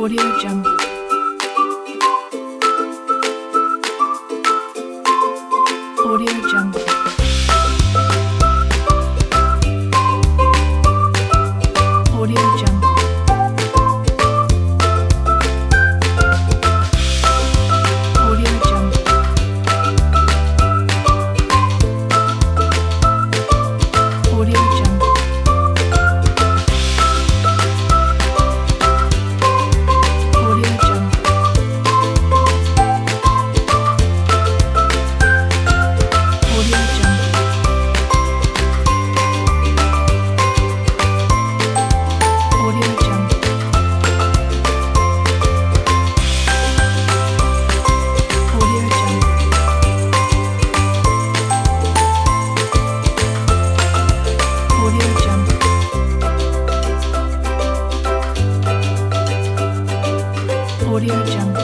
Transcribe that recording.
Audio Jungle. Audio Jungle. Audio Jungle. Audio Jungle. Audio Jungle. Audio Jungle. Audio Jungle. Audio Jungle. Audio Jungle. Audio Jungle. Audio Jungle.